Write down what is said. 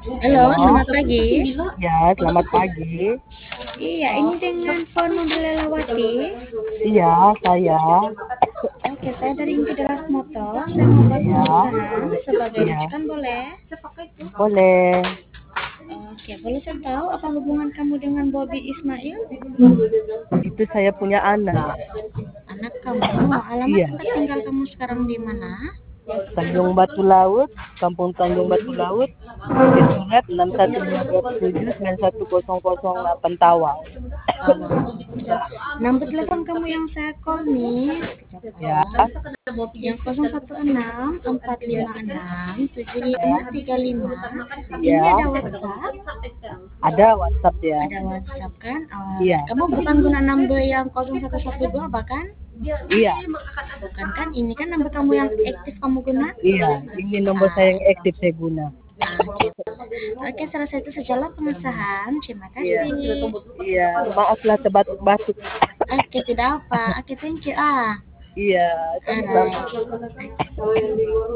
Halo, Halo, selamat pagi. ya selamat pagi. Iya, ini dengan Ponu Lelawati. Iya, saya. Oke, saya dari Intideras Motor. Saya mau buat Ya, pemesanan sebagai iya, rujukan boleh? boleh. Oke, boleh saya tahu apa hubungan kamu dengan Bobby Ismail? Itu saya punya anak. Anak kamu, alamat Iya, tempat tinggal kamu sekarang di mana? Tanjung Batu Laut, Kampung Tanjung Batu Laut, kode surat 61527910008 Tawang. Nomor telepon kamu yang saya call nih, Ya, yang 01645675535. Ini ada ya, WhatsApp? ada WhatsApp ya. Ada WhatsApp kan? Oh, Iya, kamu bukan guna number yang 0112 bahkan? iya, Bukan kan? Ini kan number kamu yang aktif kamu guna? iya. Ini nomor saya yang aktif saya guna. Oke. Oke, selesai itu sajalah pengesahan. Terima Iya, kasih. iya. Maaflah terbatuk-batuk. Oke, tidak apa. Oke, thank you. Iya, sama-sama. Alright.